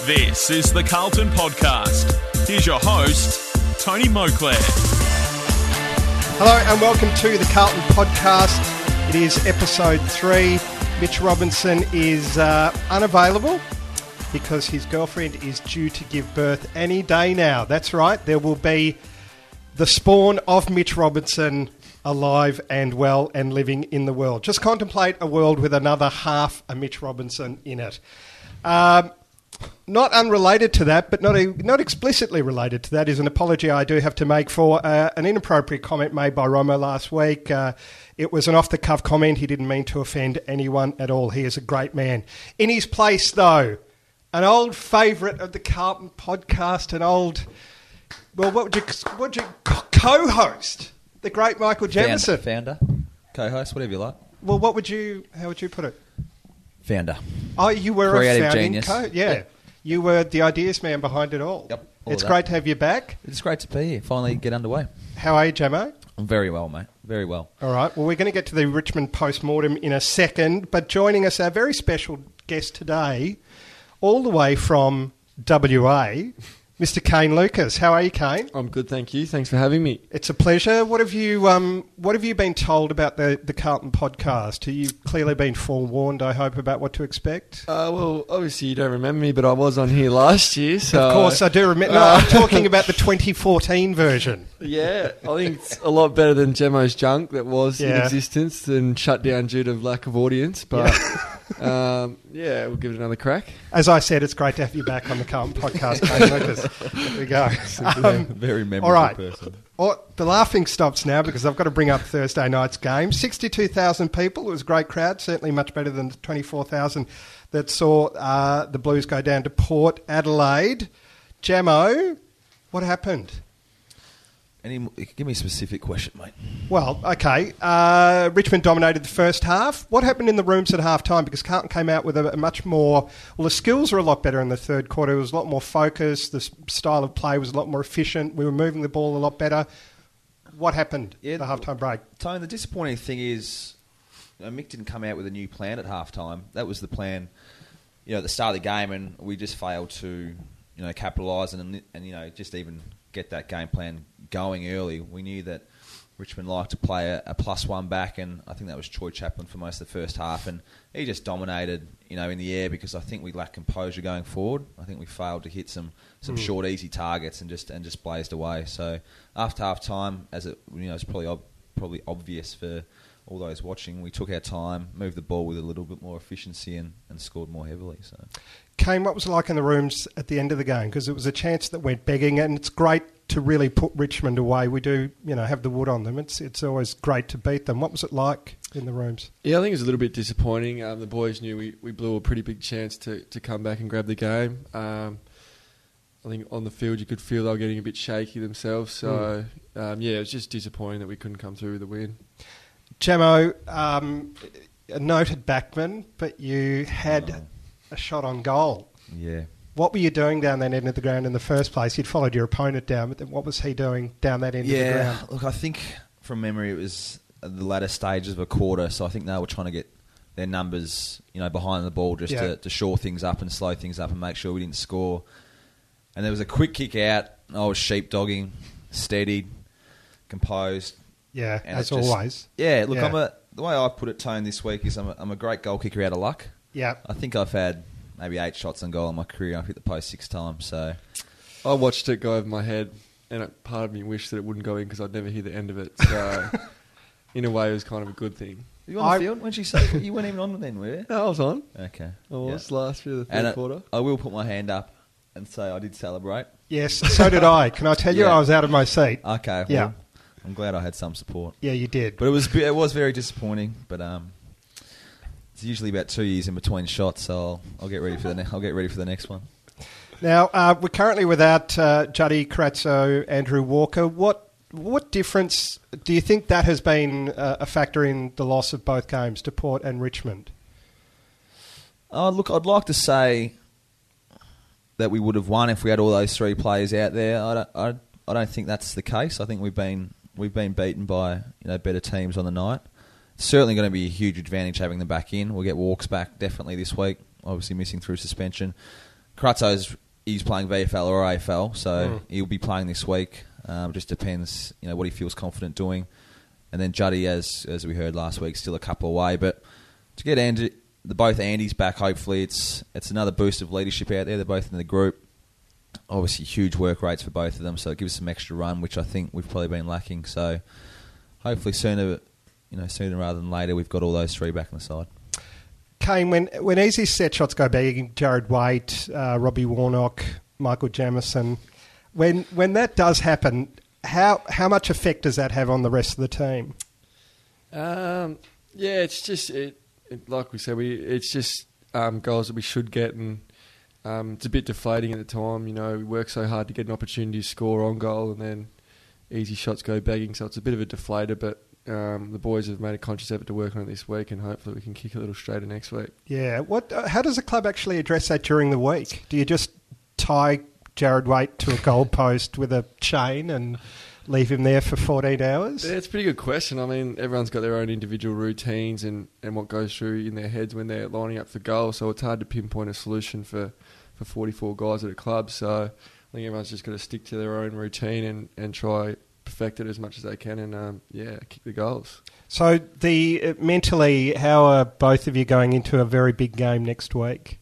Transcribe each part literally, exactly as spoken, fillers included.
This is the Carlton Podcast. Here's your host, Tony Moclair. Hello and welcome to the Carlton Podcast. It is episode three. Mitch Robinson is uh, unavailable because his girlfriend is due to give birth any day now. That's right, there will be the spawn of Mitch Robinson alive and well and living in the world. Just contemplate a world with another half a Mitch Robinson in it. Um, not unrelated to that, but not a, not explicitly related to that, is an apology I do have to make for uh, an inappropriate comment made by Romo last week. Uh, it was an off-the-cuff comment. He didn't mean to offend anyone at all. He is a great man. In his place, though, an old favourite of the Carlton Podcast, an old, well, what would you, what would you co-host? The great Michael Jefferson. Founder, co-host, whatever you like. Well, what would you, how would you put it? Founder. Oh, you were Creative a founding genius. co- yeah. Yep. You were the ideas man behind it all. Yep. all It's that. great to have you back. It's great to be here. Finally get underway. How are you, Jamo? I'm very well, mate. Very well. All right. Well, we're going to get to the Richmond post-mortem in a second, but joining us, our very special guest today, all the way from W A, Mister Kane Lucas. How are you, Kane? I'm good, thank you. Thanks for having me. It's a pleasure. What have you um, What have you been told about the, the Carlton Podcast? Have you clearly been forewarned, I hope, about what to expect? Uh, well, obviously you don't remember me, but I was on here last year. So Of course, I do remember. No, I'm talking about the twenty fourteen version. Yeah, I think it's a lot better than Gemmo's junk that was in Yeah. existence and shut down due to lack of audience. But um, yeah, we'll give it another crack. As I said, it's great to have you back on the Carlton Podcast, Kane Lucas. There we go. Um, very memorable all right. person. Oh, the laughing stops now because I've got to bring up Thursday night's game. sixty-two thousand people. It was a great crowd, certainly much better than the twenty-four thousand that saw uh, the Blues go down to Port Adelaide. Jamo, what happened? Any, give me a specific question, mate. Well, okay. Uh, Richmond dominated the first half. What happened in the rooms at half time? Because Carlton came out with a, a much more... Well, the skills were a lot better in the third quarter. It was a lot more focused. The s- style of play was a lot more efficient. We were moving the ball a lot better. What happened Yeah, at the half-time break? Tone, the disappointing thing is, you know, Mick didn't come out with a new plan at halftime. That was the plan, you know, at the start of the game, and we just failed to, you know, capitalise and, and you know, just even get that game plan going early. We knew that Richmond liked to play a, a plus one back, and I think that was Troy Chaplin for most of the first half, and he just dominated, you know, in the air because I think we lacked composure going forward. I think we failed to hit some, some mm. short, easy targets and just and just blazed away. So after half time, as it you know, it's probably ob- probably obvious for all those watching, we took our time, moved the ball with a little bit more efficiency, and, and scored more heavily. So, Kane, what was it like in the rooms at the end of the game? Because it was a chance that went begging, and it's great to really put Richmond away. We do, you know, have the wood on them. It's it's always great to beat them. What was it like in the rooms? Yeah, I think it was a little bit disappointing. Um, the boys knew we, we blew a pretty big chance to, to come back and grab the game. Um, I think on the field you could feel they were getting a bit shaky themselves. So, mm. um, yeah, it was just disappointing that we couldn't come through with the win. Jamo, um, a noted backman, but you had Oh. a shot on goal. yeah. What were you doing down that end of the ground in the first place? You'd followed your opponent down, but then what was he doing down that end yeah, of the ground? look, I think from memory it was the latter stages of a quarter, so I think they were trying to get their numbers, you know, behind the ball just Yeah. to, to shore things up and slow things up and make sure we didn't score. And there was a quick kick out. I was sheepdogging, steadied, composed. Yeah, and as it just- always. Yeah, look, Yeah. I'm a the way I put it, Tone, this week is I'm a, I'm a great goal kicker out of luck. Yeah. I think I've had maybe eight shots on goal in my career. I've hit the post six times, so I watched it go over my head, and it, part of me wished that it wouldn't go in because I'd never hear the end of it. So, in a way, it was kind of a good thing. you on the I- field? When she say you weren't even on then, were you? No, I was on. Okay, I was Yeah. last year, the third And I, quarter. I will put my hand up and say I did celebrate. Yes, so did I. Can I tell you, Yeah. I was out of my seat. Okay, well, Yeah. I'm glad I had some support. Yeah, you did. But it was it was very disappointing. But um, it's usually about two years in between shots, so I'll, I'll get ready for the ne- I'll get ready for the next one. Now, uh, we're currently without uh, Juddy Carazzo, Andrew Walker. What what difference do you think that has been uh, a factor in the loss of both games to Port and Richmond? Oh, look, I'd like to say that we would have won if we had all those three players out there. I don't, I, I don't think that's the case. I think we've been we've been beaten by you know better teams on the night. It's certainly going to be a huge advantage having them back in. We'll get Walks back definitely this week, obviously missing through suspension. Carazzo's he's playing V F L or A F L, so Mm. he'll be playing this week. Um, just depends, you know, what he feels confident doing. And then Juddy, as as we heard last week, still a couple away. But to get Andy, the both Andys back, hopefully it's it's another boost of leadership out there. They're both in the group. Obviously, huge work rates for both of them, so it gives some extra run, which I think we've probably been lacking. So hopefully sooner, you know, sooner rather than later, we've got all those three back on the side. Kane, when when easy set shots go big, Jared Waite, uh, Robbie Warnock, Michael Jamison, when when that does happen, how how much effect does that have on the rest of the team? Um, yeah, it's just it, it, like we said, we it's just um, goals that we should get, and um, it's a bit deflating at the time. You know, we work so hard to get an opportunity to score on goal, and then easy shots go begging. So it's a bit of a deflator, but um, the boys have made a conscious effort to work on it this week, and hopefully we can kick a little straighter next week. Yeah. What? Uh, how does the club actually address that during the week? Do you just tie Jared Waite to a goalpost with a chain and leave him there for fourteen hours? Yeah, it's a pretty good question. I mean, everyone's got their own individual routines and, and what goes through in their heads when they're lining up for goal, so it's hard to pinpoint a solution for, for forty-four guys at a club. So I think everyone's just got to stick to their own routine and, and try perfect it as much as they can and, um, yeah, kick the goals. So the uh, mentally, how are both of you going into a very big game next week?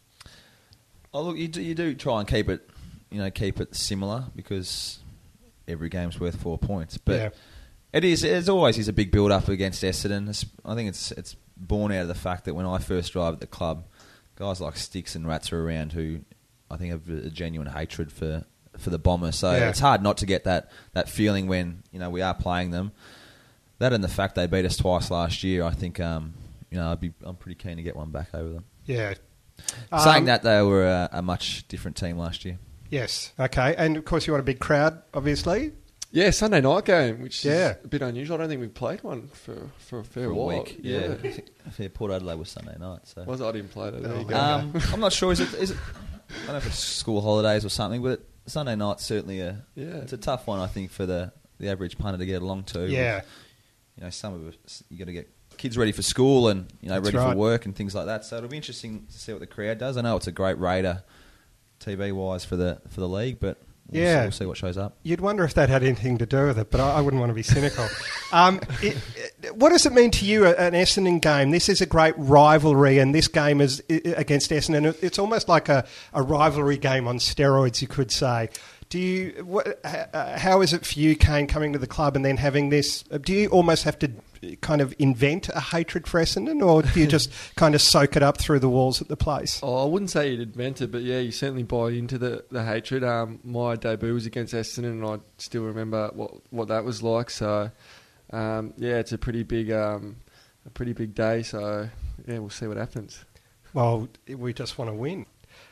Oh, look, you do, you do try and keep it, you know, keep it similar because every game's worth four points. But Yeah. it is, as always, is a big build-up against Essendon. It's, I think it's it's born out of the fact that when I first arrived at the club, guys like Sticks and Rats are around who I think have a genuine hatred for, for the Bombers. So Yeah. it's hard not to get that, that feeling when, you know, we are playing them. That and the fact they beat us twice last year, I think, um, you know, I'd be, I'm pretty keen to get one back over them. Yeah. Saying Um, that, they were a, a much different team last year. Yes. Okay. And of course, you want a big crowd, obviously. Yeah, Sunday night game, which Yeah. is a bit unusual. I don't think we've played one for, for a fair For a while. week, yeah. yeah. Port Adelaide was Sunday night. So Was I didn't play that. There you go. um, I'm not sure. Is it? Is it? I don't know if it's school holidays or something, but Sunday night's certainly a. Yeah. It's a tough one, I think, for the, the average punter to get along to. Yeah. With, you know, some of us you got to get kids ready for school and you know That's ready right. for work and things like that. So it'll be interesting to see what the crowd does. I know it's a great raider, T V wise for the for the league, but. We'll Yeah. see, we'll see what shows up. You'd wonder if that had anything to do with it, but I, I wouldn't want to be cynical. um, it, it, what does it mean to you, an Essendon game? This is a great rivalry, and this game is i- against Essendon. It's almost like a, a rivalry game on steroids, you could say. Do you? What, h- uh, how is it for you, Kane, coming to the club and then having this? Do you almost have to kind of invent a hatred for Essendon, or do you just kind of soak it up through the walls at the place? Oh, I wouldn't say you'd invent it, but yeah, you certainly buy into the, the hatred. Um, my debut was against Essendon, and I still remember what what that was like. So, um, yeah, it's a pretty big um, a pretty big day. So, yeah, we'll see what happens. Well, we just want to win.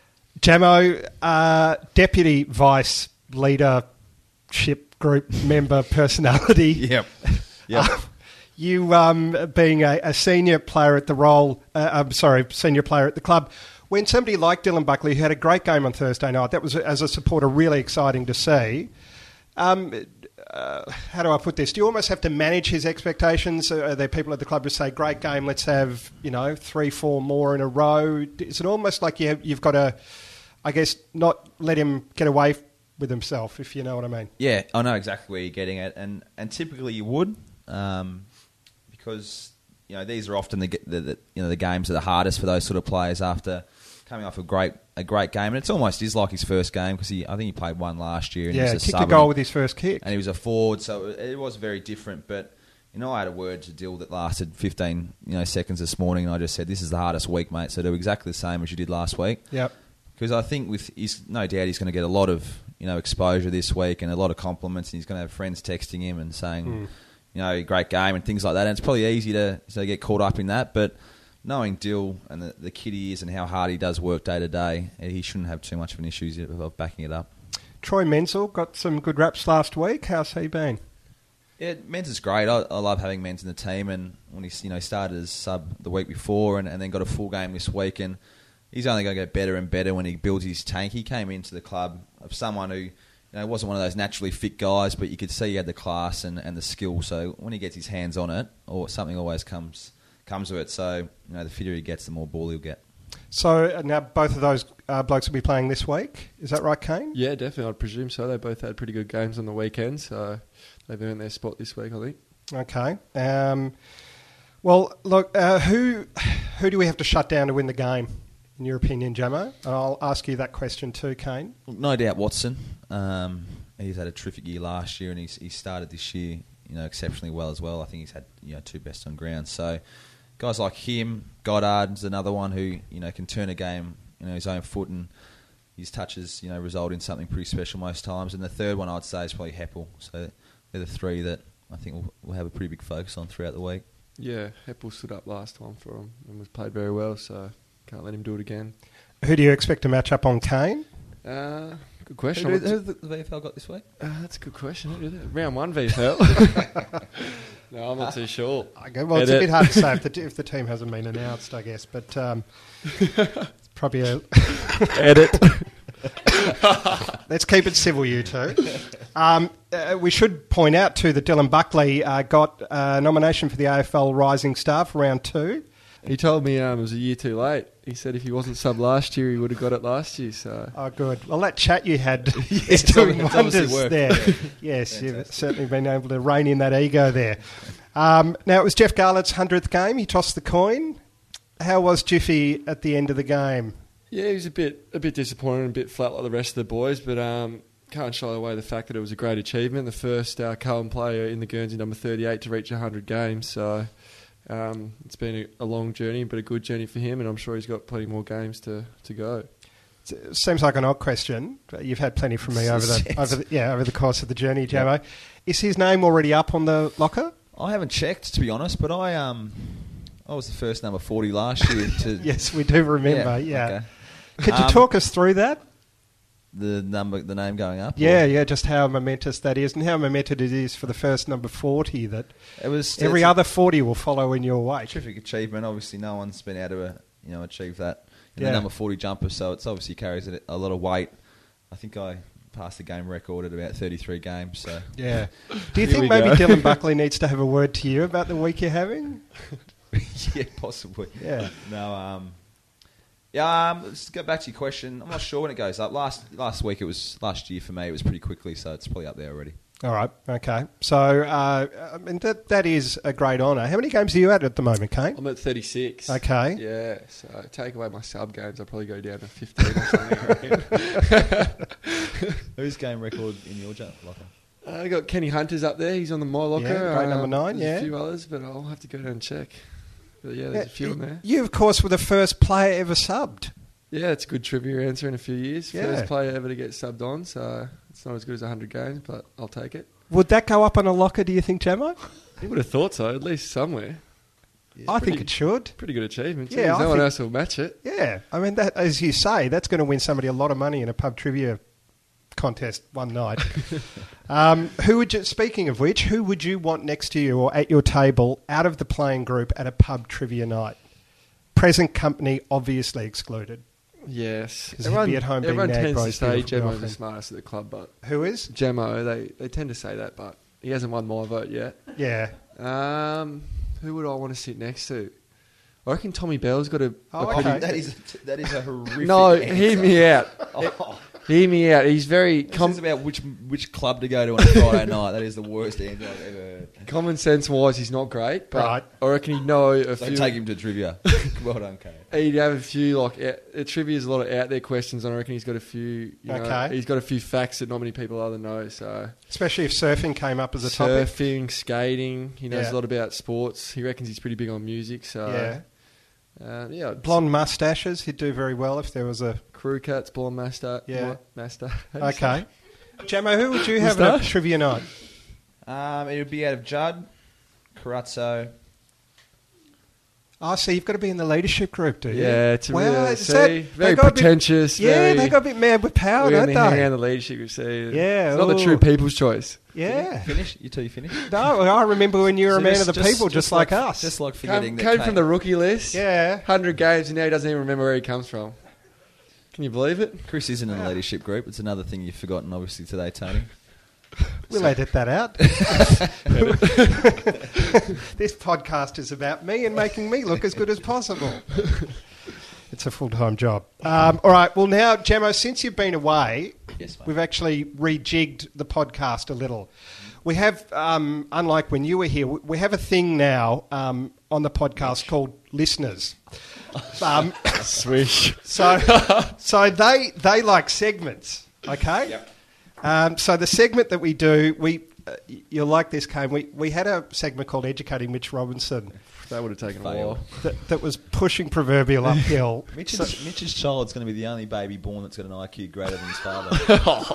Jamo, uh, deputy vice leadership group member personality. Yep. Yep. Uh, you um, being a, a senior player at the role, uh, I'm sorry, senior player at the club. When somebody like Dylan Buckley, who had a great game on Thursday night, that was, as a supporter, really exciting to see. Um, uh, how do I put this? Do you almost have to manage his expectations? Are there people at the club who say, great game, let's have, you know, three, four more in a row? Is it almost like you have, you've got to, I guess, not let him get away with himself, if you know what I mean? Yeah, I know exactly where you're getting at, and, and typically you would, um, because you know these are often the, the, the you know the games that are hardest for those sort of players after coming off a great a great game, and it's almost is like his first game because he I think he played one last year. And Yeah, he was a kicked sub a goal and, with his first kick. and he was a forward, so it, it was very different. But you know, I had a word to Dill that lasted fifteen you know seconds this morning, and I just said, "This is the hardest week, mate. So do exactly the same as you did last week." Yep. Because I think with he's no doubt he's going to get a lot of you know exposure this week and a lot of compliments, and he's going to have friends texting him and saying, Mm. you know, great game and things like that. And it's probably easy to so get caught up in that, but knowing Dill and the, the kid he is and how hard he does work day to day, he shouldn't have too much of an issue of backing it up. Troy Menzel got some good raps last week. How's he been? Yeah, Menz is great. I, I love having Menz in the team, and when he you know started as sub the week before and, and then got a full game this week, and he's only going to get better and better when he builds his tank. He came into the club of someone who you know wasn't one of those naturally fit guys, but you could see he had the class and, and the skill. So when he gets his hands on it, or something always comes comes with it. So you know the fitter he gets, the more ball he'll get. So uh, now both of those uh, blokes will be playing this week. Is that right, Kane? Yeah, definitely. I'd presume so. They both had pretty good games on the weekend, so they've earned their spot this week, I think. Okay. Um, well, look, uh, who who do we have to shut down to win the game, in your opinion, Jamo? And I'll ask you that question too, Kane. No doubt Watson. Um, he's had a terrific year last year, and he's he started this year, you know, exceptionally well as well. I think he's had, you know, two best on ground. So guys like him, Goddard's another one who, you know, can turn a game, you know, his own foot, and his touches, you know, result in something pretty special most times. And the third one I'd say is probably Heppel. So they're the three that I think we'll, we'll have a pretty big focus on throughout the week. Yeah, Heppel stood up last time for him and was played very well, so can't let him do it again. Who do you expect to match up on Kane? Uh, good question. Who, who, who the V F L got this week? Uh, that's a good question. Who did it? Round one V F L. No, I'm not too sure. Okay, well, it's Edit. a bit hard to say if the, if the team hasn't been announced, I guess, but um, it's probably a... Edit. Let's keep it civil, you two. Um, uh, we should point out, too, that Dylan Buckley uh, got a nomination for the A F L Rising Star for round two. He told me um, it was a year too late. He said if he wasn't sub last year, he would have got it last year. So Oh, good. Well, that chat you had is It's doing obviously wonders worked. there. Yes, you've certainly been able to rein in that ego there. Um, now, it was Jeff Garlett's hundredth game. He tossed the coin. How was Jiffy at the end of the game? yeah, he was a bit a bit disappointed and a bit flat like the rest of the boys, but um, can't shy away the fact that it was a great achievement. The first uh, Cohen player in the Guernsey number thirty-eight to reach one hundred games. So um, it's been a, a long journey, but a good journey for him, and I'm sure he's got plenty more games to, to go. It seems like an odd question. You've had plenty from me over the, over the yeah over the course of the journey, Jamo. Yep. Is his name already up on the locker? I haven't checked, to be honest, but I um I was the first number forty last year to Yes, we do remember. Yeah. okay. Could you Um, talk us through that? The number, the name going up. Yeah, or- yeah, just how momentous that is, and how momentous it is for the first number forty. That It was every it's a other forty will follow in your wake. terrific achievement. Obviously, no one's been able to uh, you know achieve that in Yeah. the number forty jumper, so it's obviously carries a, a lot of weight. I think I passed the game record at about thirty-three games. So Yeah. Do you Here think we maybe go. Dylan Buckley needs to have a word to you about the week you're having? yeah, possibly. Yeah. No. Um. Yeah. Um. Let's go back to your question. I'm not sure when it goes up. Last last week it was last year for me. It was pretty quickly, so it's probably up there already. All right. Okay. So, uh, I mean, that that is a great honour. How many games are you at at the moment, Kane? I'm at thirty-six. Okay. Yeah, so take away my sub games, I'll probably go down to fifteen or something. I reckon. Whose game record in your jump locker? I got Kenny Hunter's up there. He's on the my locker. Yeah, great number nine, there's yeah. a few others, but I'll have to go down and check. But yeah, there's a few in there. You, of course, were the first player ever subbed. Yeah, it's a good trivia answer in a few years. Yeah. First player ever to get subbed on, so it's not as good as one hundred games, but I'll take it. Would that go up on a locker, do you think, Jamo? You would have thought so, at least somewhere. I pretty- think it should. Pretty good achievement. Yeah, Yeah, I no one think- else will match it. Yeah. I mean, that, as you say, that's going to win somebody a lot of money in a pub trivia contest one night. um, who would you, speaking of which, who would you want next to you or at your table out of the playing group at a pub trivia night? Present company obviously excluded. Yes. 'Cause he'd be at home being everyone nagged tends by to his say beautiful Gemmo's the girlfriend. smartest at the club, but Who is? Gemmo, they, they tend to say that, but he hasn't won my vote yet. Yeah. Um, who would I want to sit next to? I reckon Tommy Bell's got a, Oh, a pretty... okay. That is that is a horrific. No, answer. hear me out. Oh. Hear me out. He's very... This Com- is about which which club to go to on a Friday night. That is the worst answer I've ever heard. common sense-wise, he's not great, but Right. I reckon he'd know a So few... take him to trivia. Well done, Kate. He'd have a few, like... Out, uh, trivia's a lot of out-there questions, and I reckon he's got a few... You know, Okay. He's got a few facts that not many people other know, so... Especially if surfing came up as a topic. Surfing, skating, he knows Yeah. a lot about sports. He reckons he's pretty big on music, so... Yeah. Uh, yeah, Blonde mustaches, he'd do very well if there was a... crew cuts, blonde master. Yeah. Master. Okay. Jammo, who would you have at a Moustache? trivia night? Um, it would be out of Judd, Carazzo. Oh, so you've got to be in the leadership group, do you? Yeah, it's a Wow, real, is see, that- very they got a bit- pretentious. Yeah, very, they got a bit mad with power, we don't only hang they? around the leadership. You see, Yeah, it's not the ooh. true people's choice. Yeah. Finish? You two, you finish? No, I remember when you were a So man just- of the just- people, just, like, us. Just like forgetting Came, that came Kate- from the rookie list. Yeah. one hundred games, and now he doesn't even remember where he comes from. Can you believe it? Chris isn't in the leadership group. It's another thing you've forgotten, obviously, today, Tony. We'll edit that out. This podcast is about me and making me look as good as possible. It's It's a full-time job. Um, all right. Well, now, Gemmo, since you've been away, Yes, mate. we've actually rejigged the podcast a little. We have, um, unlike when you were here, we we have a thing now um, on the podcast called listeners. Um, Swish. so, so they they like segments. Okay. Yep. Um, so the segment that we do, we uh, you'll like this, Kane. We we had a segment called Educating Mitch Robinson That would have taken a Fail. while. that, that was pushing proverbial uphill. Mitch's, Mitch's child's going to be the only baby born that's got an I Q greater than his father.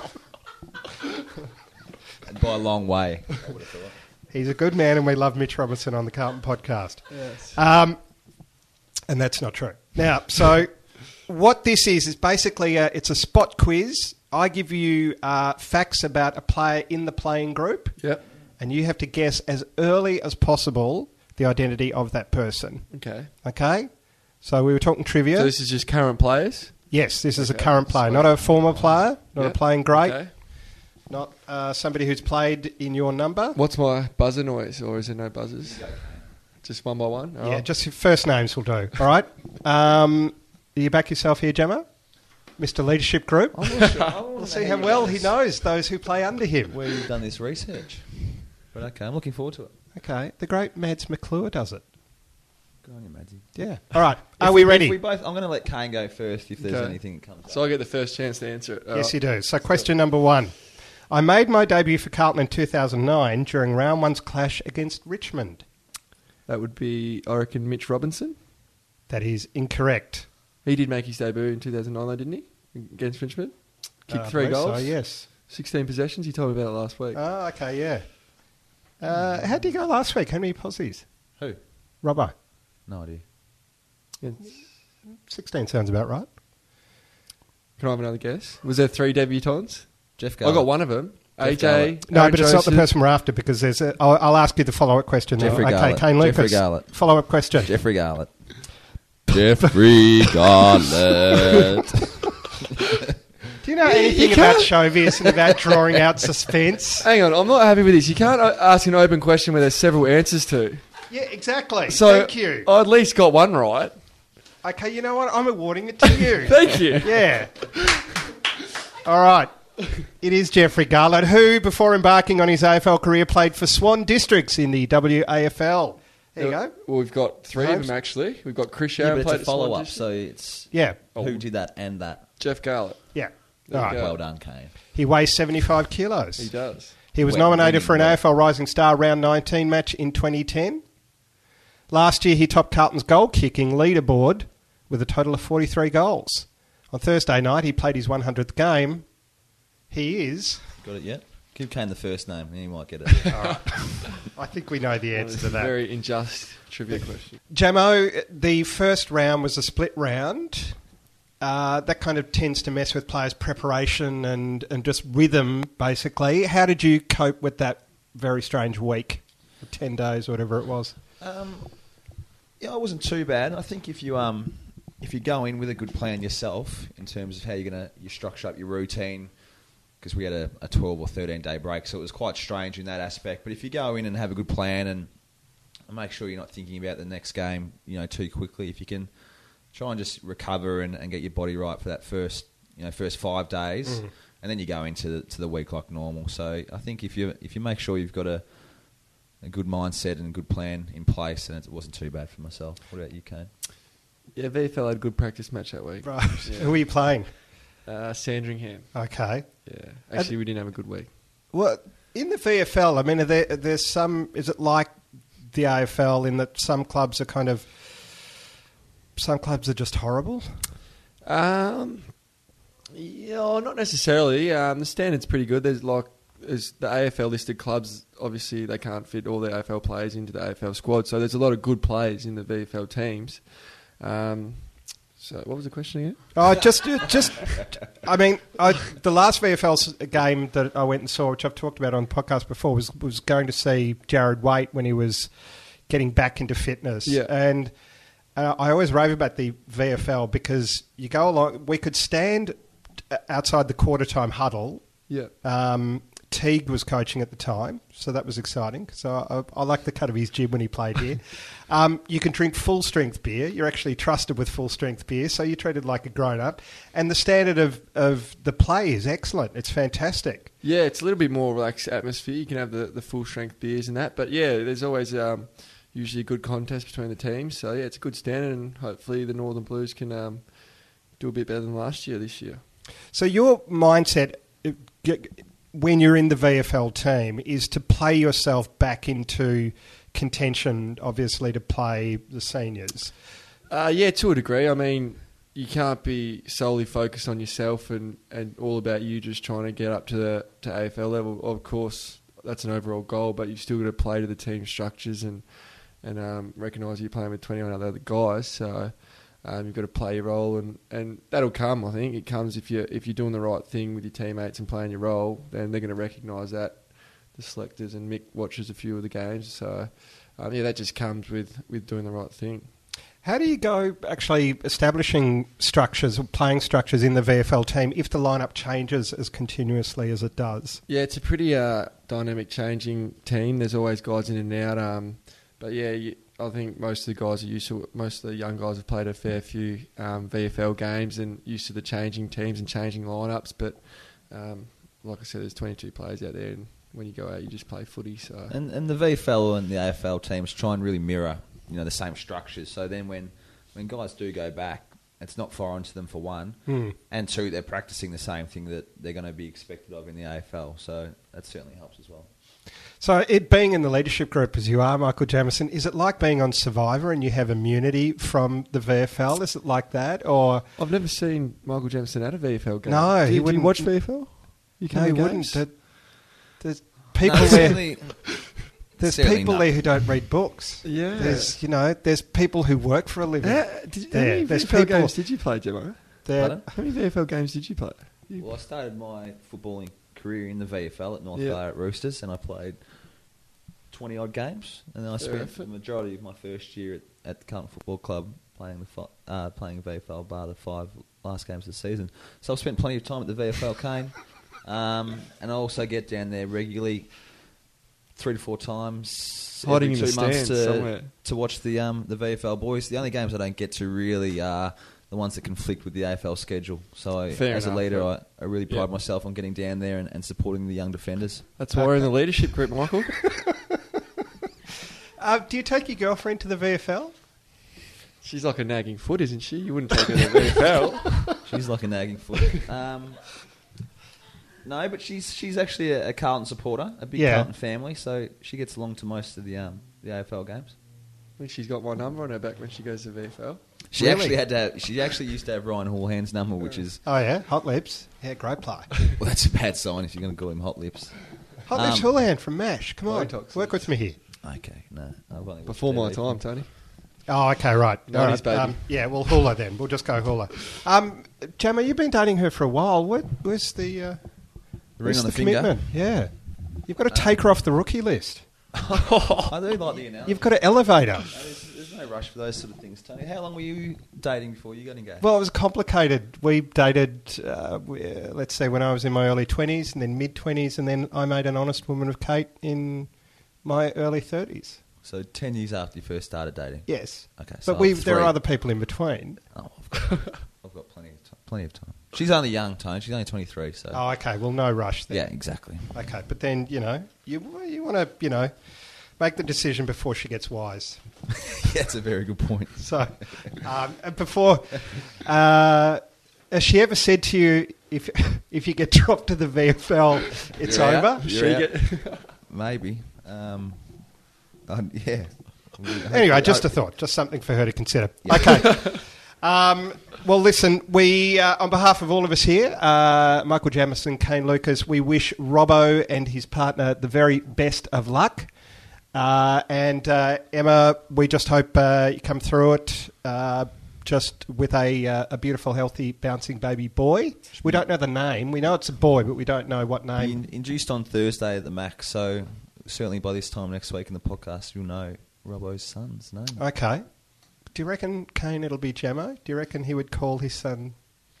And by a long way. I would have thought. He's a good man, and we love Mitch Robinson on the Carlton podcast. Yes. Um, and that's not true. Now, so what this is is basically a, it's a spot quiz. I give you uh, facts about a player in the playing group, Yep. and you have to guess as early as possible the identity of that person. Okay. Okay? So we were talking trivia. So this is just current players? Yes, this is a Okay, current player, sweet. not a former player, not a Yep. playing great, Okay. not uh, somebody who's played in your number. What's my buzzer noise, or is there no buzzers? Just one by one? All Yeah, right. just your first names will do. All right. Um, you back yourself here, Gemma? Mister Leadership Group. I'm not sure. I wanna We'll know see how how you've well done he this- knows those who play under him. Where you've done this research. But okay, I'm looking forward to it. Okay, the great Mads McClure does it. Good on you, Madsy. Yeah. All right. Are If we if ready? we both, I'm going to let Kane go first if there's Okay. anything that comes So up. I get the first chance to answer it. All Yes, right. you do. So, question number one. I made my debut for Carlton in two thousand nine during round one's clash against Richmond. That would be, I reckon, Mitch Robinson. That is incorrect. He did make his debut in two thousand nine, though, didn't he? Against Richmond. Kicked Uh, I three believe goals. So, yes. sixteen possessions. You told me about it last week. Oh, okay, yeah. Uh, how did you go last week? How many posies? Who? Robbo. No idea. It's- sixteen sounds about right. Can I have another guess? Was there three debutants? Jeff I Garlett. got one of them. Jeff A J. Garlett. No, Aaron but it's not the Joseph. person we're after because there's a, I'll, I'll ask you the follow-up question. now. Jeffrey okay, Garlett. Kane Jeffrey Lucas. Garlett. Follow-up question. Jeffrey Garlett. Jeffrey Garlett. Do you know anything you about can't- showbiz and about drawing out suspense? Hang on, I'm not happy with this. You can't uh, ask an open question where there's several answers to. Yeah, exactly. So Thank you. I at least got one right. Okay, you know what? I'm awarding it to you. Thank you. Yeah. All right. It is Jeffrey Garlett, who, before embarking on his A F L career, played for Swan Districts in the W A F L. There you go. Well, we've got three of Holmes. them actually. We've got Chris Yeah, Sharon but played it's a at Swan follow-up, District. so it's Yeah. who did that and that. Jeff Garlett. Yeah. There All you right. go. Well done, Kane. He weighs seventy-five kilos. He does. He was Wet nominated winning for an wet. A F L Rising Star Round nineteen match in twenty ten. Last year, he topped Carlton's goal-kicking leaderboard with a total of forty-three goals. On Thursday night, he played his one hundredth game. He is... Got it yet? Give Kane the first name, and he might get it. I think we know the Well, answer it's to a that. very unjust trivia question. Jamo, the first round was a split round. Uh, that kind of tends to mess with players' preparation and, and just rhythm, basically. How did you cope with that very strange week? ten days, whatever it was. Um, yeah, it wasn't too bad. I think if you um, if you go in with a good plan yourself in terms of how you're gonna you structure up your routine, because we had a, a twelve or thirteen day break, so it was quite strange in that aspect. But if you go in and have a good plan and make sure you're not thinking about the next game, you know, too quickly. If you can try and just recover and, and get your body right for that first, you know, first five days, Mm. and then you go into the, to the week like normal. So I think if you if you make sure you've got a a good mindset and a good plan in place, and it wasn't too bad for myself. What about you, Kane? Yeah, V F L had a good practice match that week. Right. Yeah. Who are you playing? Uh, Sandringham. Okay. Yeah. Actually, we didn't have a good week. Well, in the V F L, I mean, are there, there's some... Is it like the A F L in that some clubs are kind of... Some clubs are just horrible? Um, yeah, not necessarily. Um, the standard's pretty good. There's like there's the A F L listed clubs. Obviously, they can't fit all their A F L players into the A F L squad, so there's a lot of good players in the V F L teams. Um, so, what was the question again? Oh, just, just. I mean, I, the last V F L s- game that I went and saw, which I've talked about on the podcast before, was was going to see Jared Waite when he was getting back into fitness. Yeah. And uh, I always rave about the V F L because you go along. We could stand outside the quarter time huddle Yeah. um, Teague was coaching at the time, so that was exciting. So I, I like the cut of his jib when he played here. um, you can drink full-strength beer. You're actually trusted with full-strength beer, so you're treated like a grown-up. And the standard of, of the play is excellent. It's fantastic. Yeah, it's a little bit more relaxed atmosphere. You can have the, the full-strength beers and that. But, yeah, there's always um, usually a good contest between the teams. So, yeah, it's a good standard, and hopefully the Northern Blues can um, do a bit better than last year this year. So your mindset when you're in the V F L team is to play yourself back into contention, obviously, to play the seniors. Uh, yeah, to a degree. I mean, you can't be solely focused on yourself and, and all about you just trying to get up to the to A F L level. Of course, that's an overall goal, but you've still got to play to the team structures and and um, recognise you're playing with twenty-one other guys. So um, you've got to play your role, and, and that'll come. I think it comes if you if you're doing the right thing with your teammates and playing your role. Then they're going to recognise that. The selectors and Mick watches a few of the games, so um, yeah, that just comes with, with doing the right thing. How do you go actually establishing structures or playing structures in the V F L team if the lineup changes as continuously as it does? Yeah, it's a pretty uh, dynamic, changing team. There's always guys in and out, um, but yeah, you, I think most of the guys are used to. Most of the young guys have played a fair few um, V F L games and used to the changing teams and changing lineups. But um, like I said, there's twenty-two players out there, and when you go out, you just play footy. So and and the V F L and the A F L teams try and really mirror, you know, the same structures. So then when, when guys do go back, it's not foreign to them for one, mm. and two, they're practicing the same thing that they're going to be expected of in the A F L. So that certainly helps as well. So it being in the leadership group as you are, Michael Jamieson, is it like being on Survivor and you have immunity from the V F L? Is it like that, or I've never seen Michael Jamieson at a V F L game. No, do, he you, wouldn't do you watch V F L. You no, he games? wouldn't. There, there's people No, there. certainly- There's certainly people not. there who don't read books. Yeah. There's you know there's people who work for a living. Yeah, did, how There, many there's V F L people- games did you play, Gemma? There- Pardon? How many V F L games did you play? You, Well, I started my footballing career in the V F L at North Yeah. Ballarat Roosters, and I played twenty odd games, and then I spent Perfect. the majority of my first year at, at the Carlton Football Club playing the fi- uh, playing V F L bar the five last games of the season. So I've spent plenty of time at the V F L Cane, um, and I also get down there regularly, three to four times Hiding every in two the months stands to somewhere. to watch the um, the V F L boys. The only games I don't get to really are the ones that conflict with the A F L schedule. So I, Fair as enough, a leader, yeah. I, I really pride Yeah. myself on getting down there and, and supporting the young defenders. That's why we're in the leadership group, Michael. Uh, do you take your girlfriend to the V F L? She's like a nagging foot, isn't she? You wouldn't take her to the V F L. She's like a nagging foot. Um, no, but she's she's actually a, a Carlton supporter, a big Yeah. Carlton family, so she gets along to most of the um, the A F L games. I think she's got my number on her back when she goes to V F L. She Really? actually had to. Have, she actually used to have Ryan Hallhand's number, which is Oh yeah, Hot Lips. Yeah, great play. well, that's a bad sign if you're going to call him Hot Lips. Hot Lips Um, Houlihan from MASH. Come on, Botox. work with me here. Okay, no, I've only watched Before it my every- time, Tony. Oh, okay, right. All nineties right. baby. Um, yeah, well, Hula then. We'll just go Hula. Um, Jammer, you've been dating her for a while. What, where's the, uh, The where's ring on the the finger. commitment? Yeah. You've got to take her off the rookie list. I do like the announcement. You've got to elevate her. No, there's, there's no rush for those sort of things, Tony. How long were you dating before you got engaged? Well, it was complicated. We dated, uh, we- uh, let's say, when I was in my early twenties and then mid-twenties, and then I made an honest woman of Kate in my early thirties. So ten years after you first started dating. Yes. Okay, so But we, I've there are three. other people in between. Oh, I've got, I've got plenty of time. Plenty of time. She's only young, Tony. She's only twenty-three. So Oh, okay. Well, no rush then. yeah, exactly. Okay, but then, you know, you, you want to, you know, make the decision before she gets wise. Yeah, that's a very good point. So, um, and before, uh, has she ever said to you, if if you get dropped to the V F L, it's You're over? out. You're She out. get- Maybe. Um, uh, yeah. Anyway, just a thought, just something for her to consider. Okay. Um, well, listen, we, uh, on behalf of all of us here, uh, Michael Jamieson, Kane Lucas, we wish Robbo and his partner the very best of luck. Uh, and uh, Emma, we just hope uh, you come through it uh, just with a, uh, a beautiful, healthy, bouncing baby boy. We don't know the name. We know it's a boy, but we don't know what Be name. in- induced on Thursday at the Max, so certainly by this time next week in the podcast, you'll know Robbo's son's name. Okay. Do you reckon, Kane, it'll be Jamo? Do you reckon he would call his son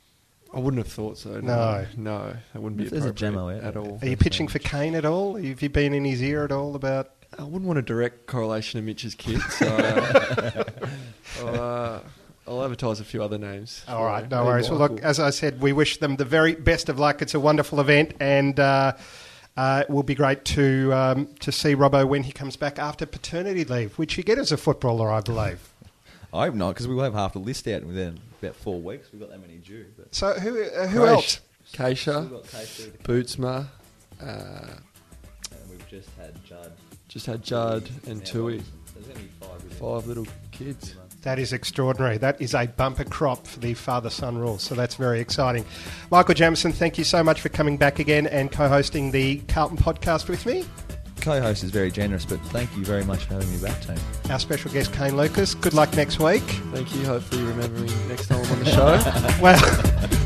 I wouldn't have thought so. No. No, no that wouldn't be If there's a appropriate Gemmo out at there. all. Are you pitching for Kane at all? Have you been in his ear at all about... I wouldn't want a direct correlation to Mitch's kid, so uh, I'll, uh, I'll advertise a few other names. All right, no Maybe worries. Well, look, Michael. as I said, we wish them the very best of luck. It's a wonderful event, and uh, uh, it will be great to um, to see Robbo when he comes back after paternity leave, which you get as a footballer, I believe. I hope not, because we will have half the list out within about four weeks. We've got that many due. But So who uh, who Kaish- else? Keisha, We've got Casey, Bootsma, uh, and we've just had Judd. just had Judd and Now Tui. Robinson. There's only five. within Five little kids. two months. That is extraordinary. That is a bumper crop for the father-son rule, so that's very exciting. Michael Jamieson, thank you so much for coming back again and co-hosting the Carlton podcast with me. Co-host is very generous, but thank you very much for having me back, team. Our special guest, Kane Lucas. Good luck next week. Thank you. Hopefully you remember me next time I'm on the show. Well...